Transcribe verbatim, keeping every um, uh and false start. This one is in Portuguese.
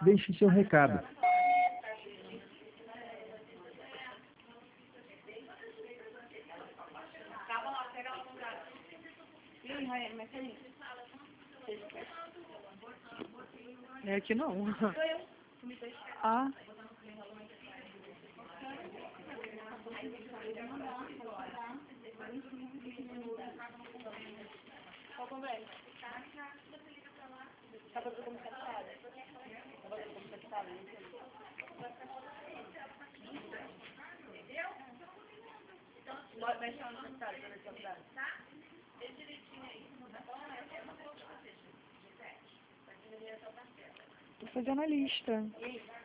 Deixe seu recado. É aqui não. Ah. Tô fazendo a lista.